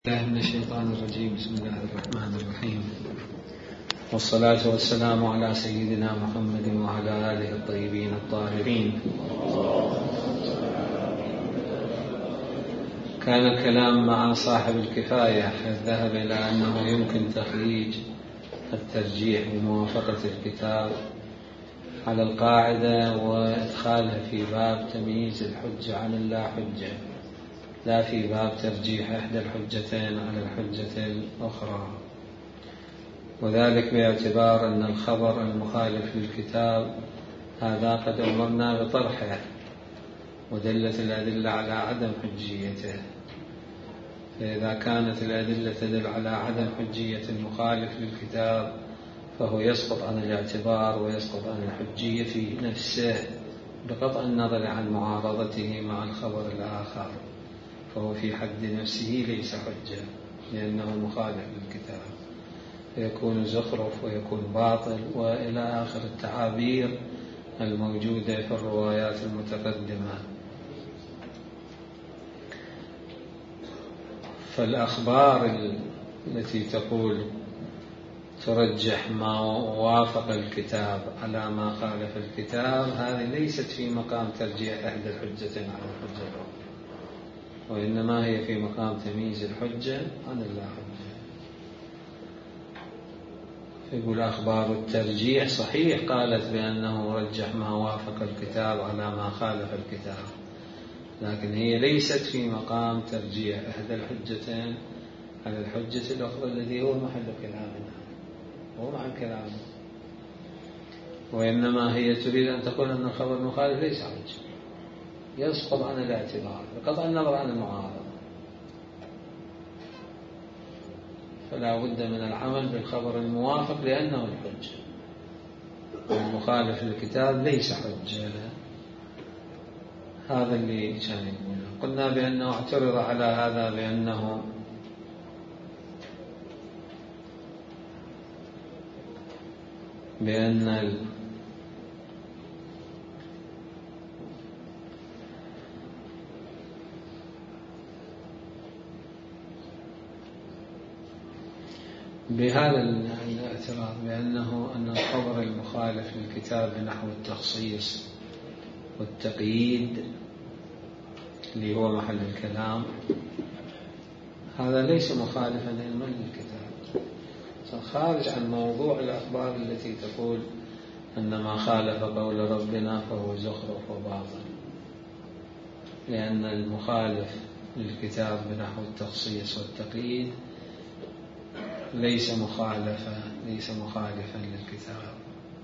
الله من الشيطان الرجيم. بسم الله الرحمن الرحيم، والصلاة والسلام على سيدنا محمد وعلى آله الطيبين الطاهرين. كان الكلام مع صاحب الكفاية حيث ذهب إلى أنه يمكن تخريج الترجيح بموافقة الكتاب على القاعدة وإدخالها في باب تمييز الحجة عن اللا حجة، لا في باب ترجيح إحدى الحجتين على الحجة الأخرى، وذلك باعتبار أن الخبر المخالف للكتاب هذا قد أمرنا بطرحه ودلت الأدلة على عدم حجيته. فإذا كانت الأدلة تدل على عدم حجية المخالف للكتاب فهو يسقط عن الاعتبار ويسقط عن الحجية نفسه بقطع النظر عن معارضته مع الخبر الآخر، فهو في حد نفسه ليس حجة لأنه مخالف للكتاب، فيكون زخرف ويكون باطل وإلى آخر التعابير الموجودة في الروايات المتقدمة. فالأخبار التي تقول ترجح ما وافق الكتاب على ما خالف الكتاب هذه ليست في مقام ترجيح إحدى الحجتين على الحجة الأخرى، وإنما هي في مقام تمييز الحجة عن اللا حجة. يقول أخبار الترجيح صحيح قالت بأنه رجح ما وافق الكتاب على ما خالف الكتاب، لكن هي ليست في مقام ترجيح إحدى الحجتين على الحجة الأخرى الذي هو محل كلامنا، هو مع كلامنا، وإنما هي تريد أن تقول أن الخبر المخالف ليس حجة، يسقط عن الاعتبار بقطع النظر عن المعارضة، فلا بد من العمل بالخبر الموافق لأنه الحجة، والمخالف للكتاب ليس حجة. هذا اللي كان يقوله. قلنا بأنه اعترض على هذا بأن بهذا الاعتراض أن الخبر المخالف للكتاب بنحو التخصيص والتقييد اللي هو محل الكلام هذا ليس مخالفا للكتاب، خارج عن موضوع الأخبار التي تقول أن ما خالف قول ربنا فهو زخرف وباطل، لأن المخالف للكتاب بنحو التخصيص والتقييد ليس مخالفا للكتاب.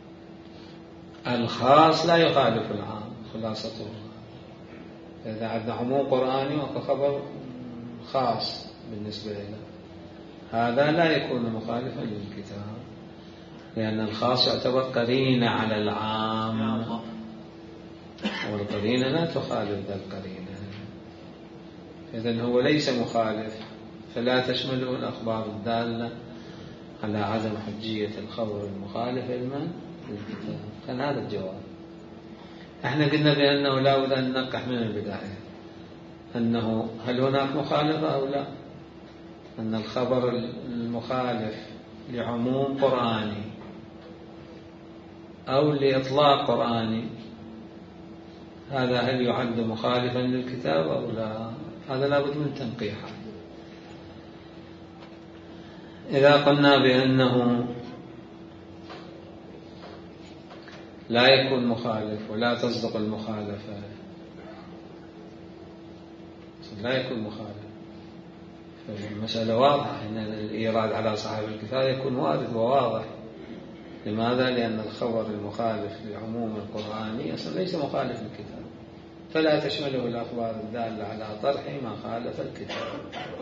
الخاص لا يخالف العام، خلاصته إذا عندنا عموم قرآني وكخبر خاص بالنسبة له هذا لا يكون مخالفا للكتاب، لأن الخاص يعتبر قرينة على العام، والقرينة لا تخالف ذا القرينة، إذن هو ليس مخالف، فلا تشمله الأخبار الدالة على عدم حجية الخبر المخالف للكتاب. كان هذا الجواب. احنا قلنا بأنه لا بد أن ننقح من البداية أنه هل هناك مخالفة أو لا، أن الخبر المخالف لعموم قرآني أو لإطلاق قرآني هذا هل يعد مخالفا للكتاب أو لا، هذا لا بد من تنقيحه. إذا قلنا بأنه لا يكون مخالف ولا تصدق المخالفة، لا يكون مخالف، فالمسألة واضحة أن الإيراد على صاحب الكفاية يكون وارد وواضح. لماذا؟ لأن الخبر المخالف لعموم القرآني أصلا ليس مخالف للكتاب، فلا تشمله الأخبار الدالة على طرح ما خالف الكتاب،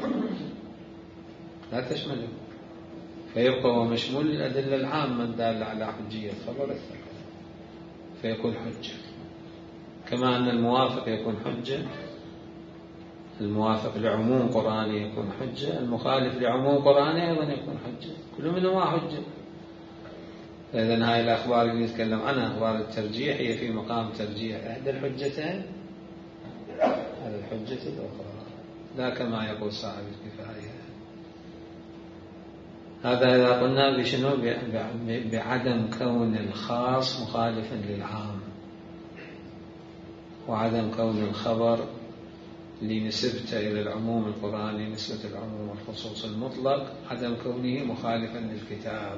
لا تشمله، فيبقى ومشمول الأدلة العامة الدالة على حجية خبر الثقة فيكون حجة، كما أن الموافق يكون حجة، الموافق لعموم قرآني يكون حجة، المخالف لعموم قرآني أيضا يكون حجة، كل منهما حجة. فإذن هاي الأخبار اللي نتكلم عنها أخبار الترجيح هي في مقام ترجيح إحدى الحجتين على الحجة الأخرى، لا كما يقول صاحب الكفاية. هذا إذا قلنا بشنو؟ بعدم كون الخاص مخالفا للعام، وعدم كون الخبر لنسبته إلى العموم القرآني نسبة العموم والخصوص المطلق، عدم كونه مخالفا للكتاب.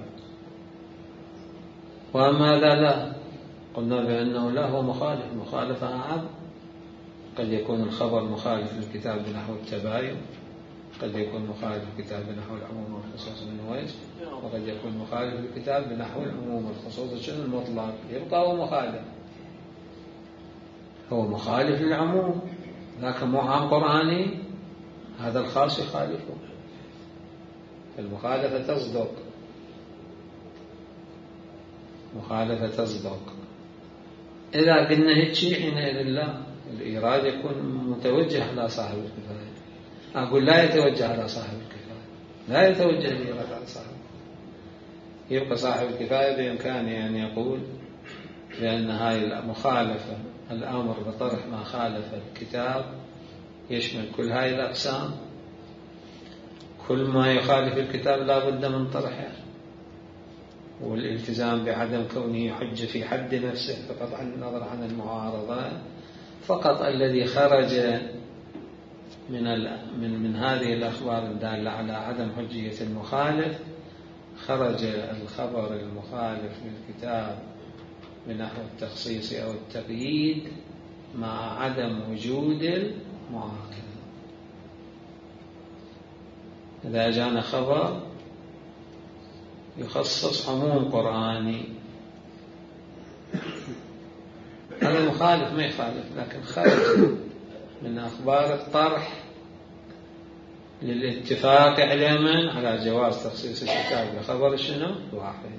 وأما هذا لا، قلنا بأنه لا، هو مخالف مخالفة أعم. قد يكون الخبر مخالف للكتاب بنحو التباين، قد يكون مخالف للكتاب بنحو العموم والخصوص من وجه، وقد يكون مخالف للكتاب بنحو العموم والخصوص شنو المطلق، يبقى هو مخالف، هو مخالف للعموم، لكن مو عام قرآني، هذا الخاص يخالفه. المخالفة تصدق، مخالفة تصدق. إذا قلنا هيك حينئذ لا، الإيراد يكون متوجه على صاحب الكفاية. أقول لا يتوجه على صاحب الكفاية، لا يتوجه الإيراد على صاحب الكفاية. يبقى صاحب الكفاية بإمكانه أن يقول بأن هاي المخالفة، الأمر بطرح ما خالف الكتاب يشمل كل هاي الأقسام، كل ما يخالف الكتاب لا بد من طرحه، والالتزام بعدم كونه حجة في حد نفسه فقط عن النظر عن المعارضة. فقط الذي خرج من هذه الأخبار الدالة على عدم حجية المخالف، خرج الخبر المخالف للكتاب بنحو التخصيص أو التقييد مع عدم وجود المعارضة. إذا جاءنا خبر يخصص عموم قرآني، هذا المخالف ما يخالف، لكن خرج من أخبار الطرح للاتفاق علما على جواز تخصيص الكتاب بخبر شنو؟ واحد.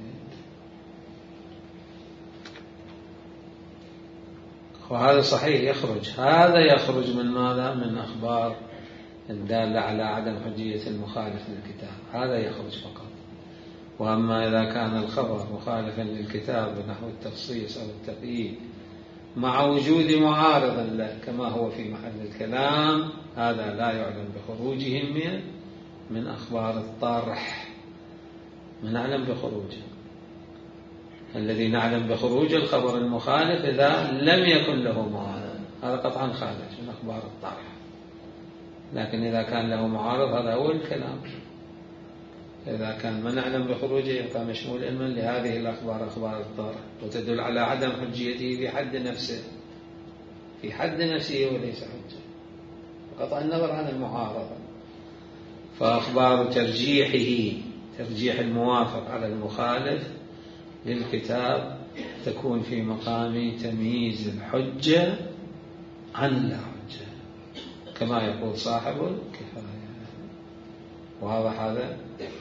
وهذا صحيح يخرج، هذا يخرج من ماذا؟ من أخبار الدالة على عدم حجية المخالف للكتاب، هذا يخرج فقط. وأما إذا كان الخبر مخالفا للكتاب نحو التخصيص أو التقييد مع وجود معارض له كما هو في محل الكلام، هذا لا يعلم بخروجه من أخبار الطرح، ما نعلم بخروجه. الذي نعلم بخروج الخبر المخالف إذا لم يكن له معارض، هذا قطعا خارج من أخبار الطرح. لكن إذا كان له معارض هذا هو الكلام. إذا كان ما نعلم بخروجه يبقى مشمول علما لهذه الأخبار أخبار الطرح، وتدل على عدم حجيته في حد نفسه، في حد نفسه وليس حجة، قطع النظر عن المعارضة. فأخبار ترجيح الموافق على المخالف للكتاب تكون في مقام تمييز الحجة عن الحجة كما يقول صاحب الكفاية. واضح هذا؟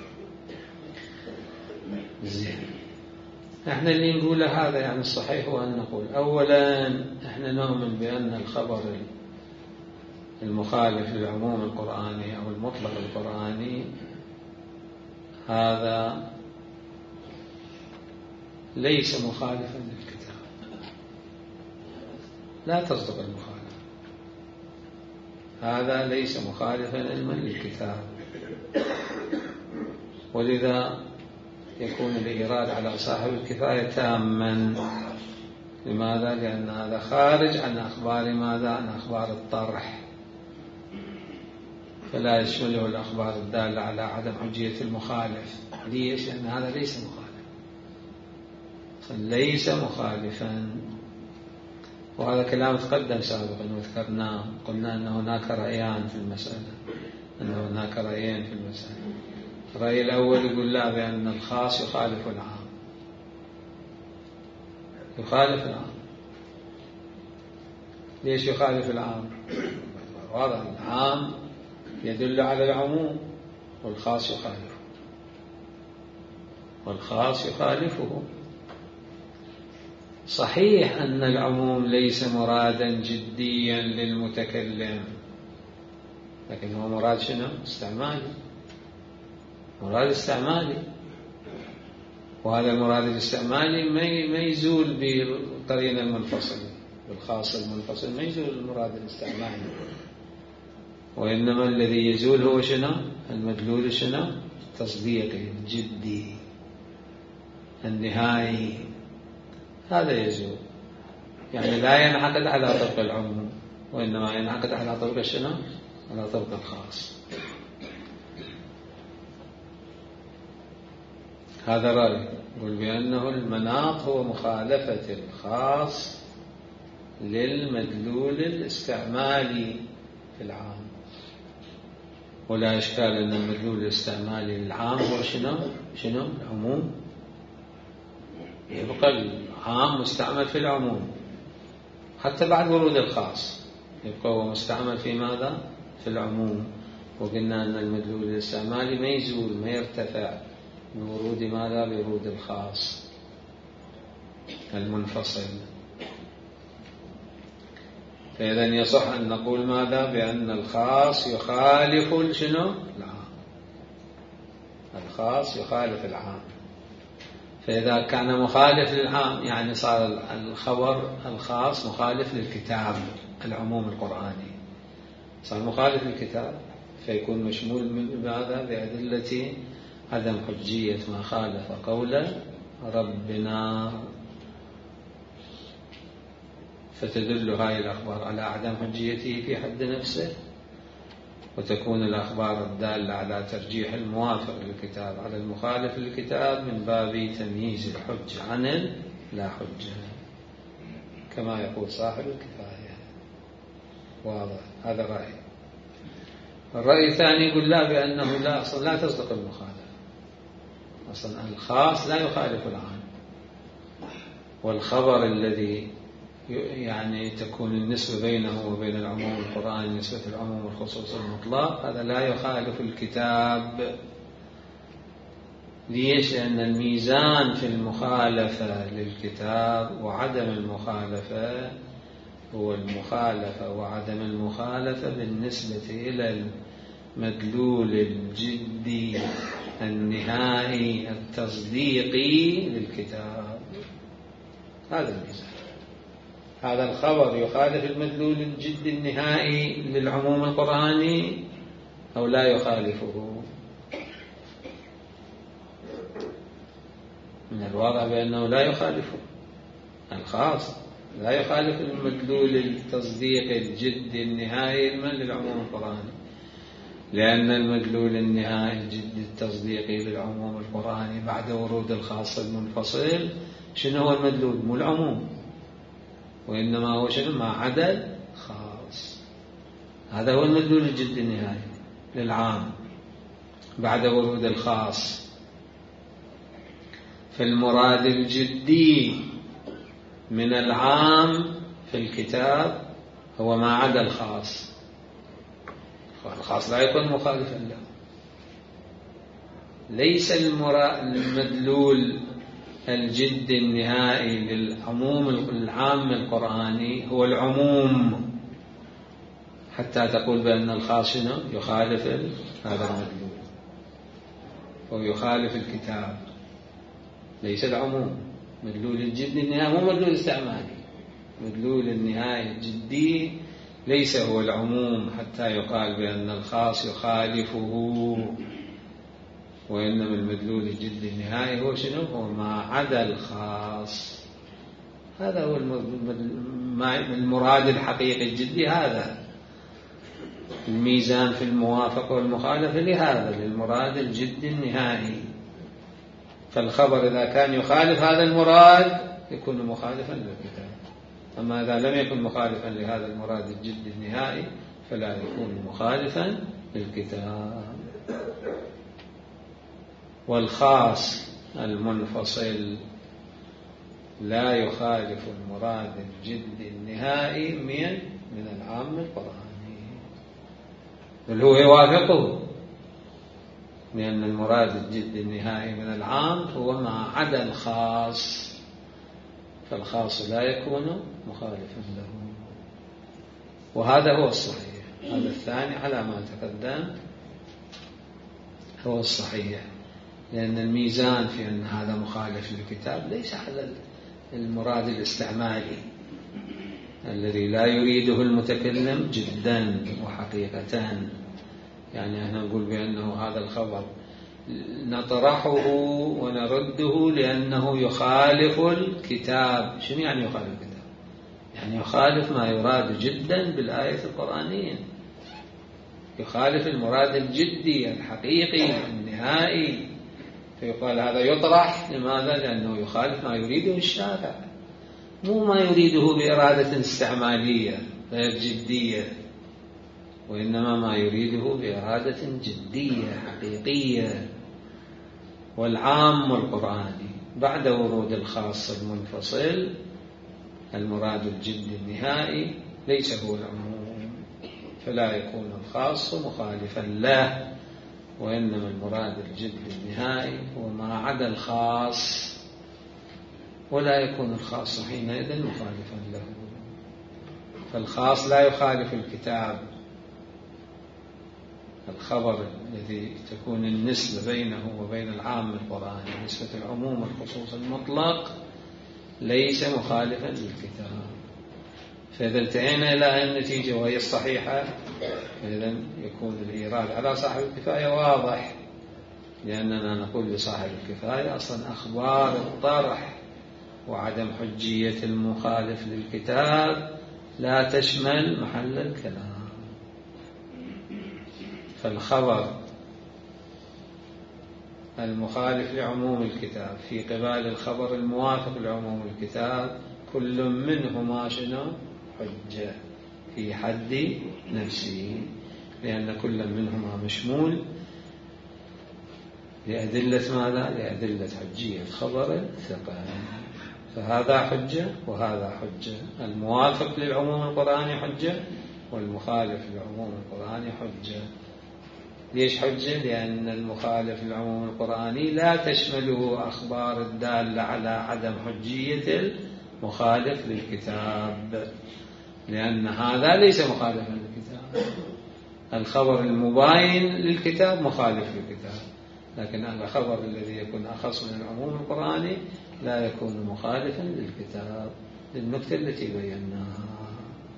زين. احنا اللي نقوله هذا يعني الصحيح هو أن نقول أولا احنا نؤمن بأن الخبر المخالف للعموم القرآني أو المطلق القرآني هذا ليس مخالفا للكتاب، لا تصدق المخالفة، هذا ليس مخالفا علما للكتاب. ولذا يكون الإيراد على صاحب الكفاية تاما. لماذا؟ لأن هذا خارج عن أخبار ماذا؟ عن أخبار الطرح، فلا يشمله الأخبار الدالة على عدم حجية المخالف. ليش؟ لأن هذا ليس مخالف، ليس مخالفا. وهذا كلام تقدم سابقا وذكرناه، قلنا أن هناك رأيان في المسألة، الرأي الأول يقول لا، بأن الخاص يخالف العام، ليش يخالف العام؟ واضح، العام يدل على العموم والخاص يخالفه. صحيح أن العموم ليس مرادا جديا للمتكلم، لكن هو مراد شنو؟ استعمالي، وهذا المراد الاستعمالي ما يزول بالقرينة المنفصلة، بالخاص المنفصل ما يزول المراد الاستعمالي، وإنما الذي يزول هو شنو؟ المدلول شنو؟ التصديقي الجدي النهائي، هذا يزول، يعني لا ينعقد على طبق العموم، وإنما ينعقد على طبق شنو؟ على طبق الخاص. هذا رأي يقول بأنه المناط هو مخالفة الخاص للمدلول الاستعمالي في العام، ولا إشكال أن المدلول الاستعمالي للعام هو شنو؟ العموم، يبقى العام مستعمل في العموم حتى بعد ورود الخاص، يبقى هو مستعمل في ماذا؟ في العموم. وقلنا أن المدلول الاستعمالي ما يزول، ما يرتفع بورود ماذا؟ بورود الخاص المنفصل. فإذا يصح أن نقول ماذا؟ بأن الخاص يخالف شنو؟ العام، الخاص يخالف العام. فإذا كان مخالف للعام يعني صار الخبر الخاص مخالف للكتاب، العموم القرآني صار مخالف للكتاب، فيكون مشمول من ماذا؟ بأدلة عدم حجية ما خالف قول ربنا، فتدل هذه الأخبار على عدم حجيته في حد نفسه، وتكون الأخبار الدالة على ترجيح الموافق للكتاب على المخالف للكتاب من باب تمييز الحجة عن لا حجة، كما يقول صاحب الكفاية. واضح؟ هذا رأي. الرأي الثاني يقول لا، بأنه لا، أصلا لا تصدق المخالفة، أصلا الخاص لا يخالف العام، والخبر الذي يعني تكون النسبة بينه وبين العموم القرآني نسبة العموم والخصوص المطلق، هذا لا يخالف الكتاب. ليش؟ لأن الميزان في المخالفة للكتاب وعدم المخالفة هو المخالفة وعدم المخالفة بالنسبة إلى المدلول الجدي النهائي التصديقي للكتاب. هذا الميزان. هذا الخبر يخالف المدلول الجدي النهائي للعموم القرآني أو لا يخالفه؟ من الواضح بأنه لا يخالفه، الخاص لا يخالف المدلول التصديقي الجدي النهائي للعموم القرآني، لأن المدلول النهائي الجدي التصديقي للعموم القرآني بعد ورود الخاص المنفصل شنو هو المدلول؟ مو العموم، وإنما هو شنو؟ ما عدا خاص. هذا هو المدلول الجدي النهائي للعام بعد ورود الخاص. فالمراد الجدي من العام في الكتاب هو ما عدا الخاص، الخاص لا يكون مخالفا له. ليس المدلول الجد النهائي للعموم العام القرآني هو العموم حتى تقول بأن الخاص يخالف هذا المدلول ويخالف الكتاب. ليس العموم، مدلول الجد النهائي مو مدلول استعمالي، مدلول النهائي الجدي ليس هو العموم حتى يقال بأن الخاص يخالفه، وإنما المدلول الجدي النهائي هو شنو؟ هو ما عدا الخاص. هذا هو المراد الحقيقي الجدي، هذا الميزان في الموافقة والمخالفة لهذا للمراد الجدي النهائي. فالخبر إذا كان يخالف هذا المراد يكون مخالفا للكتاب، أما إذا لم يكن مخالفا لهذا المراد الجدي النهائي فلا يكون مخالفا للكتاب. والخاص المنفصل لا يخالف المراد الجدي النهائي من العام القرآني، بل هو يوافقه، لأن المراد الجدي النهائي من العام هو ما عدا الخاص، فالخاص لا يكون مخالفا له. وهذا هو الصحيح. هذا الثاني على ما تقدم هو الصحيح، لأن الميزان في أن هذا مخالف للكتاب ليس على المراد الاستعمالي الذي لا يريده المتكلم جدا وحقيقة، يعني احنا نقول بأنه هذا الخبر نطرحه ونرده لأنه يخالف الكتاب. شنو يعني يخالف الكتاب؟ يعني يخالف ما يراد جدا بالآية القرآنية، يخالف المراد الجدي الحقيقي النهائي، فيقال هذا يطرح. لماذا؟ لأنه يخالف ما يريده الشارع، مو ما يريده بإرادة استعمالية غير جدية، وإنما ما يريده بإرادة جدية حقيقية. والعام القرآني بعد ورود الخاص المنفصل المراد الجدي النهائي ليس هو العموم، فلا يكون الخاص مخالفا له، وإنما المراد الجدي النهائي هو ما عدا الخاص، ولا يكون الخاص حينئذ مخالفا له. فالخاص لا يخالف الكتاب. الخبر الذي تكون النسبة بينه وبين العام القرآني نسبة العموم الخصوص المطلق ليس مخالفا للكتاب. فإذا انتهينا إلى النتيجة وهي الصحيحة، فإذا يكون الإيراد على صاحب الكفاية واضح، لأننا نقول لصاحب الكفاية أصلا أخبار الطرح وعدم حجية المخالف للكتاب لا تشمل محل الكلام. فالخبر المخالف لعموم الكتاب في قبال الخبر الموافق لعموم الكتاب كل منهما شنو؟ حجة في حد نفسه، لأن كل منهما مشمول لأدلة ماذا؟ لأدلة حجية خبر الثقة. فهذا حجة وهذا حجة، الموافق للعموم القرآني حجة والمخالف للعموم القرآني حجة. ليش حجة؟ لأن المخالف للعموم القرآني لا تشمله أخبار الدالة على عدم حجية المخالف للكتاب، لأن هذا ليس مخالفا للكتاب. الخبر المباين للكتاب مخالف للكتاب، لكن الخبر الذي يكون أخص من العموم القرآني لا يكون مخالفا للكتاب للنكتة التي بيناها.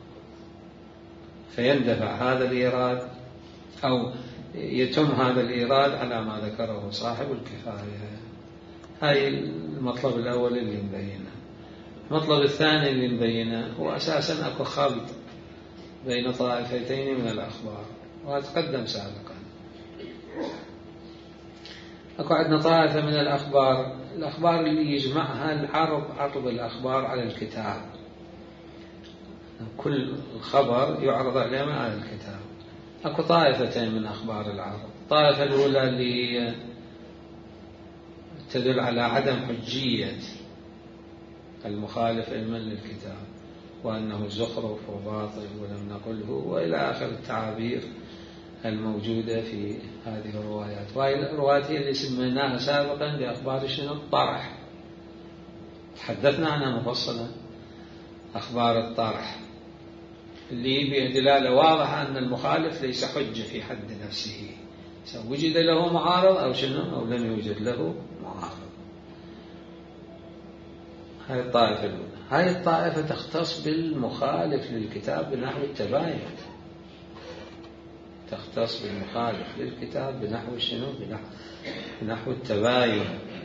فيندفع هذا الإيراد أو يتم هذا الإيراد على ما ذكره صاحب الكفاية. هاي المطلب الأول اللي نبينه. المطلب الثاني اللي نبينه هو أساسا أكو خلط بين طائفتين من الأخبار، وأتقدم سابقا. أكو عندنا طائفة من الأخبار اللي يجمعها عرض الأخبار على الكتاب، كل خبر يعرض عليه على الكتاب. أكو طائفتين من أخبار العرض. الطائفة الأولى اللي تدل على عدم حجية المخالف علما للكتاب، وأنه زخرف وباطل ولم نقله، وإلى آخر التعابير الموجودة في هذه الروايات. وهي الروايات هي اللي سميناها سابقا بأخبار شنو؟ الطرح. تحدثنا عنها مفصلا. أخبار الطرح اللي بدلالة واضحة أن المخالف ليس حجة في حد نفسه، وجد له معارض أو شنو أو لم يوجد له معارض. هذه الطائفة الأولى. هذه الطائفة تختص بالمخالف للكتاب بنحو التباين، تختص بالمخالف للكتاب بنحو شنو؟ بنحو التباين،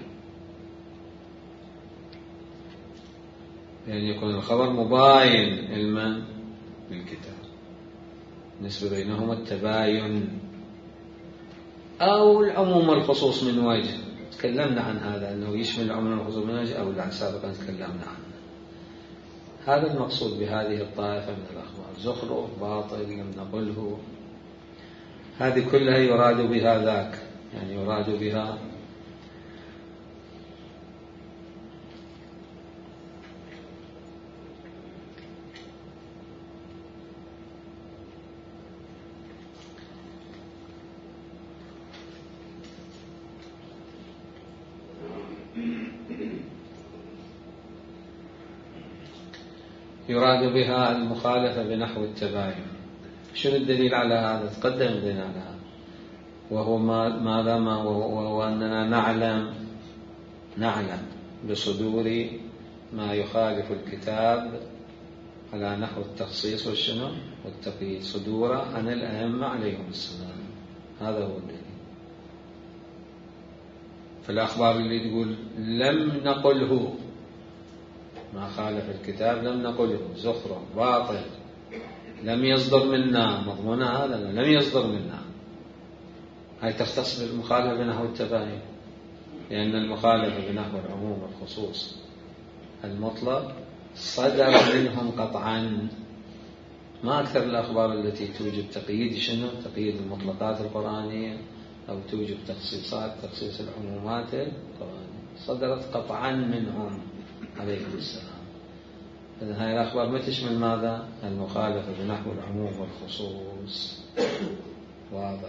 يعني يكون الخبر مباين علما بالكتاب، نسبة بينهما التباين أو العموم الخصوص من وجه. تكلمنا عن هذا أنه يشمل العموم الخصوص من وجه أو لا، سابقا تكلمنا عنه. هذا المقصود بهذه الطائفة من الأخبار. زخرف باطل لم نقله، هذه كلها يراد بها ذاك، يعني يراد بها المخالفة بنحو التباين. شنو الدليل على هذا؟ تقدم الدليل على هذا، وهو وهو أننا نعلم بصدور ما يخالف الكتاب على نحو التخصيص والشنو والتقييد، صدوره عن الأئمة عليهم السلام. هذا هو الدليل. فالأخبار اللي تقول لم نقله ما خالف الكتاب، لم نقله زخرف باطل لم يصدر منا، مضمون هذا لم يصدر منا، هاي تختص بالمخالفة بنحو التباين، لأن المخالفة بنحو العموم والخصوص المطلق صدر منهم قطعا، ما أكثر الأخبار التي توجب تقييد شنو؟ تقييد المطلقات القرآنية أو توجب تخصيص العمومات القرآنية، صدرت قطعا منهم عليهم السلام. إذن هذه الأخبار ما تشمل ماذا؟ المخالفة بنحو العموم والخصوص، واضح.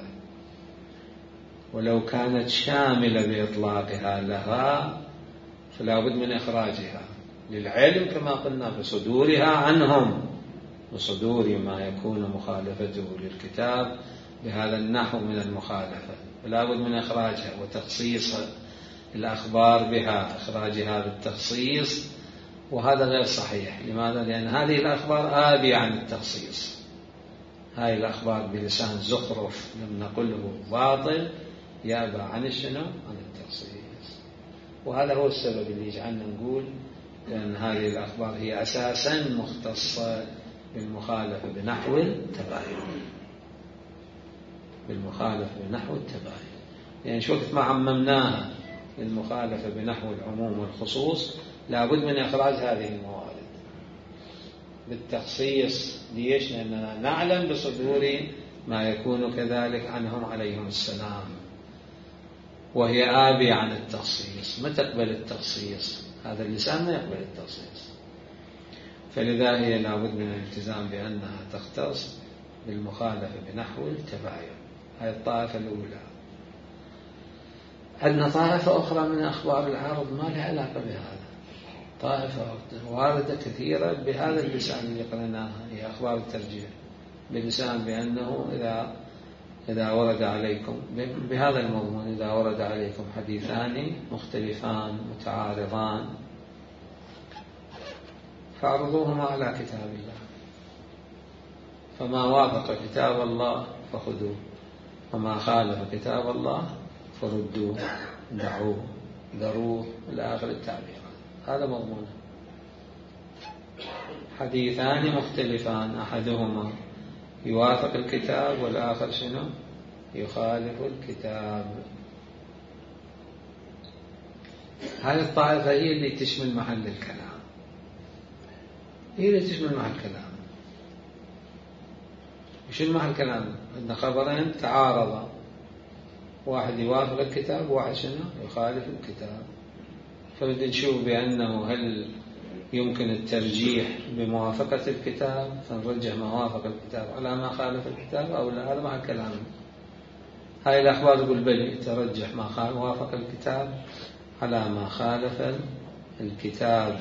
ولو كانت شاملة بإطلاقها لها فلا بد من إخراجها للعلم كما قلنا بصدورها عنهم، بصدور ما يكون مخالفته للكتاب بهذا النحو من المخالفة، فلا بد من إخراجها وتخصيص الأخبار بها، إخراجها بالتخصيص، وهذا غير صحيح. لماذا؟ لأن هذه الأخبار آبية عن التخصيص، هذه الأخبار بلسان زخرف لم نقله باطل يابى عن الشنو؟ عن التخصيص. وهذا هو السبب اللي يجعلنا نقول لأن هذه الأخبار هي أساسا مختصة بالمخالفة بنحو التباين، بالمخالفة بنحو التباين، يعني شو وقت ما عممناها للمخالفة بنحو العموم والخصوص لابد من إخراج هذه الموارد بالتخصيص. ليش؟ لأننا نعلم بصدور ما يكون كذلك عنهم عليهم السلام، وهي آبية عن التخصيص، ما تقبل التخصيص، هذا اللسان ما يقبل التخصيص، فلذا هي لابد من الالتزام بأنها تختص بالمخالفة بنحو التباين. هذه الطائفة الأولى. عندنا طائفة أخرى من أخبار العرض ما لها علاقة بهذا، طائفة واردة كثيرة بهذا اللسان اللي قرأناها، هي أخبار الترجيح بلسان بأنه إذا ورد عليكم بهذا المضمون، إذا ورد عليكم حديثان مختلفان متعارضان فاعرضوهما على كتاب الله، فما وافق كتاب الله فخذوه وما خالف كتاب الله فردوه دعوه ذروه إلى آخر التعبيرات. هذا مضمونه. حديثان مختلفان أحدهما يوافق الكتاب والآخر شنو؟ يخالف الكتاب. هذه الطائفة هي اللي تشمل محل الكلام، هي اللي تشمل محل الكلام. وش المحل الكلام؟ عندنا خبرين تعارضا، واحد يوافق الكتاب وواحد شنو؟ يخالف الكتاب، فبدنا نشوف بأنه هل يمكن الترجيح بموافقة الكتاب فنرجح ما وافق الكتاب على ما خالف الكتاب أو لا. هذا محل كلام. هاي الأخبار تقول بل ترجح ما وافق الكتاب على ما خالف الكتاب.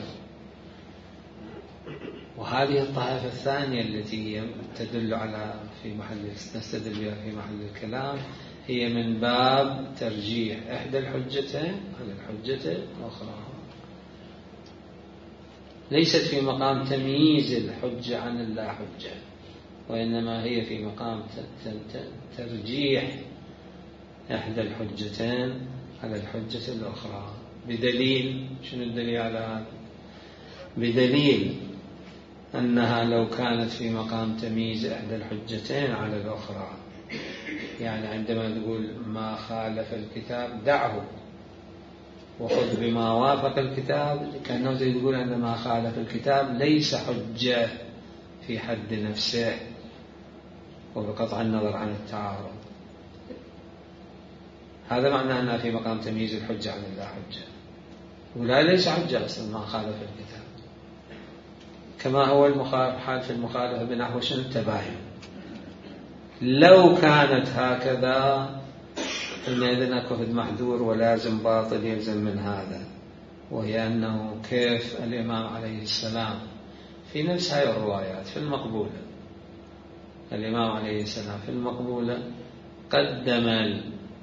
وهذه الطائفة الثانية التي تدل على نستدل بها في محل الكلام هي من باب ترجيح إحدى الحجتين على الحجة الأخرى، ليست في مقام تمييز الحجة عن اللا حجة، وإنما هي في مقام ترجيح إحدى الحجتين على الحجة الأخرى. بدليل شنو الدليل على هذا؟ بدليل أنها لو كانت في مقام تمييز إحدى الحجتين على الأخرى، يعني عندما تقول ما خالف الكتاب دعه وخذ بما وافق الكتاب، كأنه تقول أن ما خالف الكتاب ليس حجة في حد نفسه وبقطع النظر عن التعارض. هذا معناه أنها في مقام تمييز الحجة عن اللا حجة، ولا ليس حجة أصلا ما خالف الكتاب، كما هو الحال في المخالفة بنحو شنو؟ التباين. لو كانت هكذا حينئذ أكفد محذور ولازم باطل يلزم من هذا، وهي أنه كيف الإمام عليه السلام في نفس هاي الروايات في المقبولة، الإمام عليه السلام في المقبولة قدم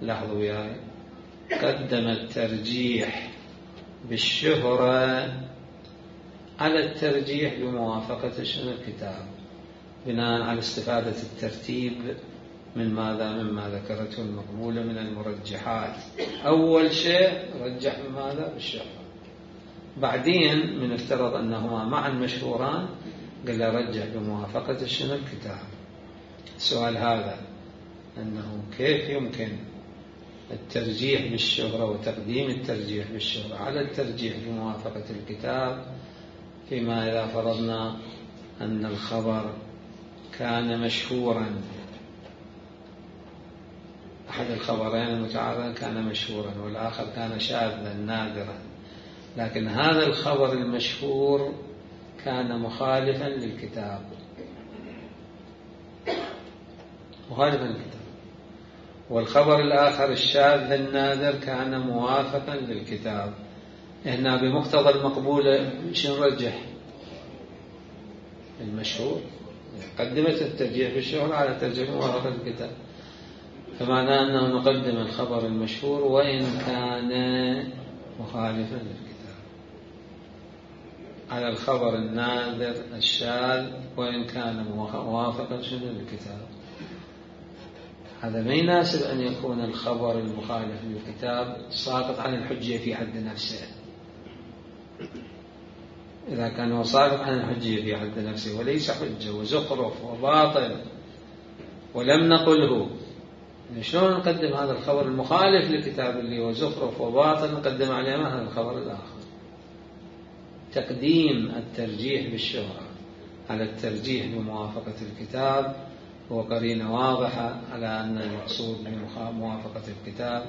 قدم الترجيح بالشهرة على الترجيح بموافقة شنو؟ الكتاب، بناء على استفادة الترتيب من ماذا؟ مما ذكرته المقبولة من المرجحات. أول شيء رجح من ماذا؟ بالشهرة. بعدين من افترض أنهما معا مشهوران قال رجح بموافقة الشنو؟ الكتاب. السؤال هذا أنه كيف يمكن الترجيح بالشهرة وتقديم الترجيح بالشهرة على الترجيح بموافقة الكتاب، فيما إذا فرضنا أن الخبر كان مشهورا، أحد الخبرين المتعارضين كان مشهورا والآخر كان شاذا نادرا، لكن هذا الخبر المشهور كان مخالفا للكتاب، مخالفا للكتاب، والخبر الآخر الشاذ النادر كان موافقا للكتاب. هنا بمقتضى المقبولة شنو نرجح؟ المشهور. قدمت الترجيح بالشهرة على ترجيح موافقة الكتاب، فمعنى أنه نقدم الخبر المشهور وإن كان مخالفا للكتاب على الخبر النادر الشاذ وإن كان موافقا للكتاب. هذا ما يناسب أن يكون الخبر المخالف للكتاب ساقط عن الحجية في حد نفسه. إذا كان هو ساقط عن الحجية في حد نفسه وليس حجة وزخرف وباطل ولم نقله، شلون نقدم هذا الخبر المخالف للكتاب اللي هو زخرف وباطل نقدم عليه هذا الخبر الآخر؟ تقديم الترجيح بالشهرة على الترجيح بموافقة الكتاب هو قرينة واضحة على أن المقصود بموافقة الكتاب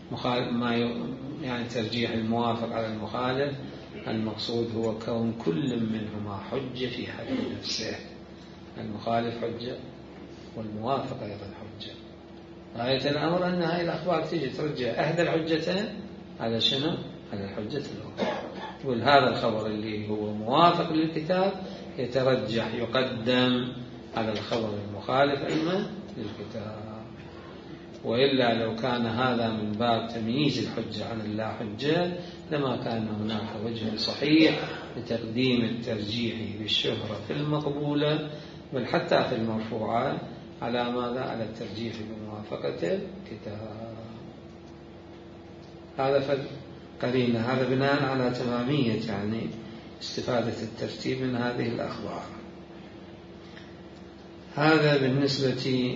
يعني ترجيح الموافق على المخالف، المقصود هو كون كل منهما حجة في حد نفسه، المخالف حجة والموافق أيضا حجة. غاية الأمر أن هذه الأخبار تيجي ترجع أحد الحجتين على شنو؟ على الحجة الأخرى. يقول هذا الخبر اللي هو موافق للكتاب يترجح يقدم على الخبر المخالف أيضا للكتاب، وإلا لو كان هذا من باب تمييز الحجة عن اللا حجة لما كان هناك وجه صحيح لتقديم الترجيح بالشهرة في المقبولة بل حتى في المرفوعات على ماذا؟ على الترجيح بموافقة الكتاب. هذا قرينة، هذا بناء على تمامية يعني استفادة الترتيب من هذه الأخبار. هذا بالنسبة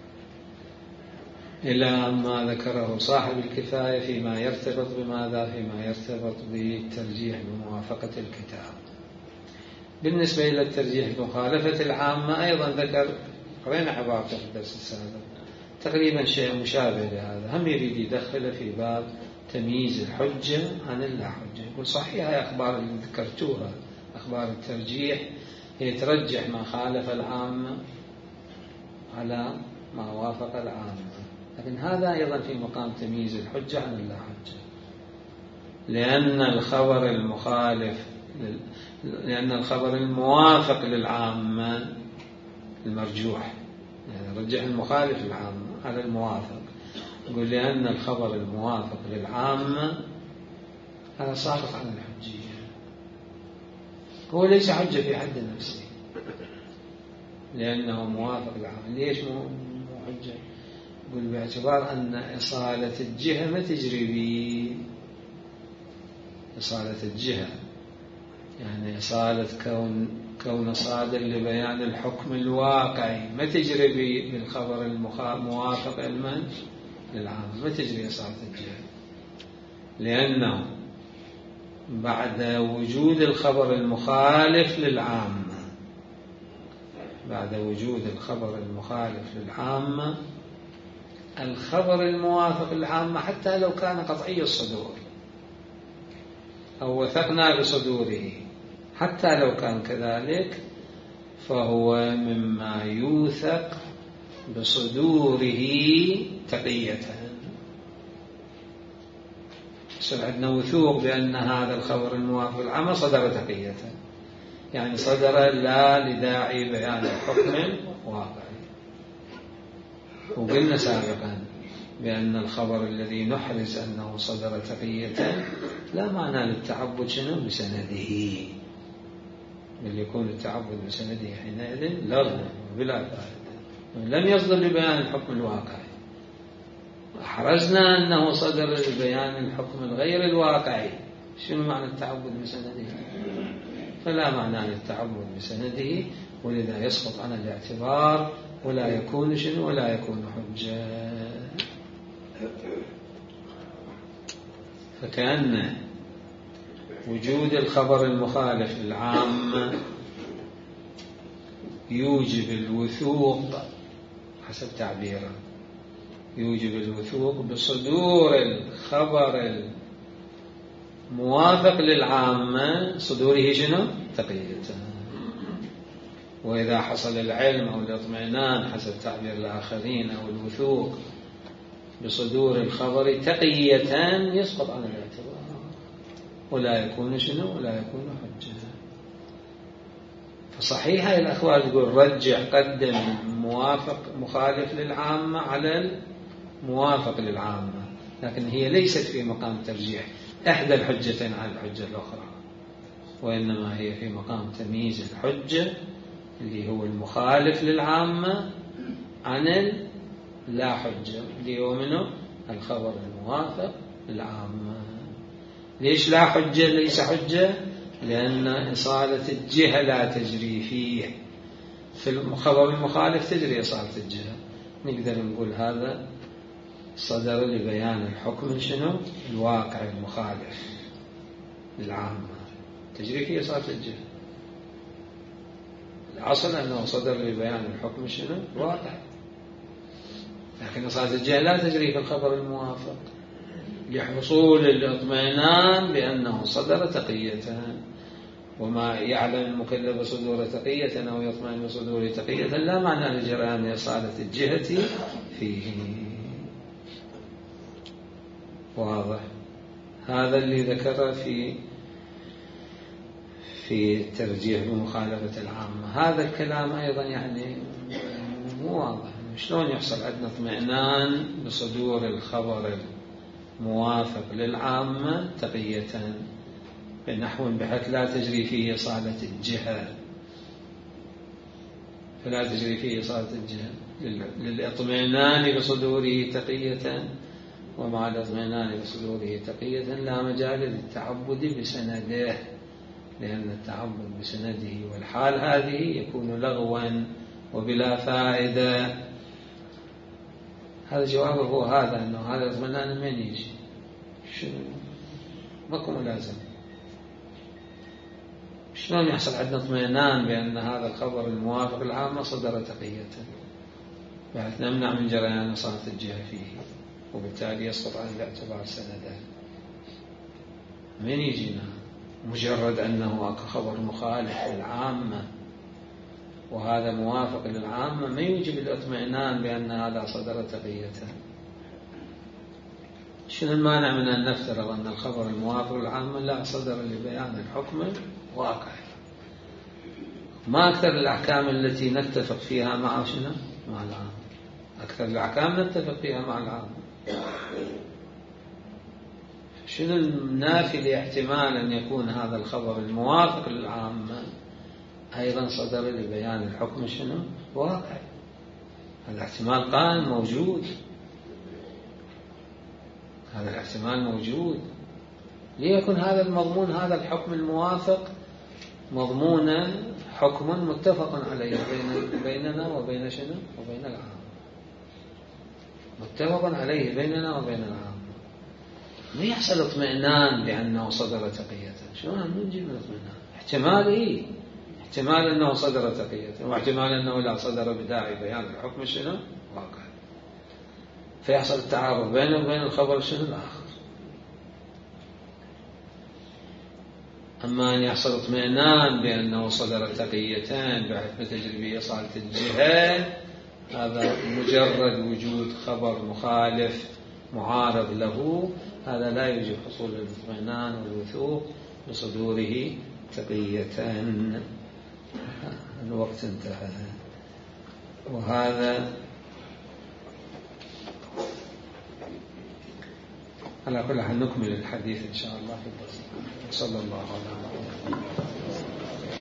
إلى ما ذكره صاحب الكفاية فيما يرتبط بماذا؟ فيما يرتبط بالترجيح بموافقة الكتاب. بالنسبة إلى الترجيح بمخالفة العامة أيضا ذكر، قرينا عبارته في الدرس السابق تقريبا شيء مشابه لهذا، هم يريد يدخل في باب تمييز الحجة عن اللا حجة. يقول صحيح هي أخبار اللي ذكرتوها أخبار الترجيح هي ترجح ما خالف العامة على ما وافق العامة، لكن هذا أيضا في مقام تمييز الحجة عن اللا حجة، لأن الخبر الموافق للعامة المرجوح، يعني رجح المخالف للعامة على الموافق. يقول لأن الخبر الموافق للعامة هذا ساقط عن الحجية، هو ليس حجة في حد نفسه لأنه موافق للعامة. ليش مو حجة؟ يقول باعتبار أن إصالة الجهة ما تجري إصالة الجهة، يعني إصالة كون صادر لبيان الحكم الواقعي ما تجري بالخبر الموافق للعامة، ما تجري إصالة الجهة، لأنه بعد وجود الخبر المخالف للعامة، بعد وجود الخبر المخالف للعامة الخبر الموافق للعامة حتى لو كان قطعي الصدور أو وثقنا بصدوره، حتى لو كان كذلك فهو مما يوثق بصدوره تقية. يصير عندنا وثوق بأن هذا الخبر الموافق للعامة صدر تقية، يعني صدر لا لداعي بيان الحكم واقعي. وقلنا سابقا بأن الخبر الذي نحرز أنه صدر تقية لا معنى للتعبد شنو بسنده، بل يكون التعبد بسنده حينئذ لغو بلا فائدة. لم يصدر لبيان الحكم الواقعي. أحرزنا أنه صدر لبيان الحكم الغير الواقعي. شنو معنى التعبد بسنده؟ فلا معنى للتعبد بسنده، ولذا يسقط عن الاعتبار ولا يكون شنو ولا يكون حجة. فكأن وجود الخبر المخالف للعامة يوجب الوثوق حسب تعبيره، يوجب الوثوق بصدور الخبر الموافق للعامة، صدوره شنو؟ تقية. وإذا حصل العلم أو الاطمئنان حسب تعبير الآخرين أو الوثوق بصدور الخبر تقية يسقط عن الاعتبار ولا يكون شنو ولا يكون حجة. فصحيح هاي الأخوات تقول رجع قدم مخالف للعامة على الموافق للعامة، لكن هي ليست في مقام ترجيح إحدى الحجتين على الحجة الأخرى، وإنما هي في مقام تمييز الحجة اللي هو المخالف للعامة عن لا حجة اللي هو منه الخبر الموافق للعامة. ليش لا حجة ليس حجة؟ لأن إصالة الجهة لا تجري فيه. في الخبر المخالف تجري إصالة الجهة. نقدر نقول هذا صدر لبيان الحكم شنو؟ الواقع المخالف للعامة تجري فيه إصالة الجهة. الأصل أنه صدر لبيان الحكم شنو؟ الواقع، لكن إصالة الجهة لا تجري في الخبر الموافق لحصول الاطمئنان بأنه صدر تقية. وما يعلم المكلف بصدور تقية أو يطمئن بصدور تقية لا معنى لجريان إصالة الجهة فيه. واضح؟ هذا اللي ذكره في ترجيح بمخالفة العامة. هذا الكلام أيضا يعني مو واضح. شلون يحصل عندنا اطمئنان بصدور الخبر الموافق للعامة تقية بنحو بحيث لا تجري فيه إصالة الجهة، فلا تجري فيه إصالة الجهة للإطمئنان بصدوره تقية، ومع الإطمئنان بصدوره تقية لا مجال للتعبد بسنده، لأن التعبد بسنده والحال هذه يكون لغوا وبلا فائدة. هذا جوابه هو هذا، أنه هذا الاطمئنان من يجي شنو ماكو ملازم. شلون يحصل عندنا اطمئنان بأن هذا الخبر الموافق العامة صدر تقية بحيث نمنع من جريان إصالة الجهة فيه، وبالتالي يسقط عن الاعتبار سندا. من يجينا مجرد أنه خبر مخالف للعامة وهذا موافق للعامة ما يوجب الاطمئنان بأن هذا صدر تقية. شنو المانع من أن نفترض أن الخبر الموافق للعامة لا صدر لبيان الحكم واقع؟ ما أكثر الأحكام التي نتفق فيها مع شنو؟ مع العامة. أكثر الأحكام نتفق فيها مع العامة. شنو النافي لاحتمال أن يكون هذا الخبر الموافق للعامة أيضا صدر لبيان الحكم شنو؟ واقع. هذا الاحتمال قائم موجود، هذا الاحتمال موجود. ليكن هذا المضمون هذا الحكم الموافق مضمونا حكم متفق عليه بيننا وبين شنو؟ وبين العامة. متفق عليه بيننا وبين العامة. ما يحصل اطمئنان بأنه صدر تقية. شلون نجيب الاطمئنان؟ احتمال احتمال أنه صدر تقية، واحتمال أنه لا صدر بداعي بيان الحكم شنو؟ واقع. فيحصل التعارض بينه وبين الخبر شنو الآخر. أما أن يحصل اطمئنان بأنه صدر تقيتان بحيث تجري به إصالة الجهة، هذا مجرد وجود خبر مخالف معارض له، هذا لا يوجب حصول الاطمئنان والوثوق بصدوره تقيتان. الوقت انتهى. وهذا على كل حال نكمل الحديث إن شاء الله في الدرس. صلى الله عليه وسلم.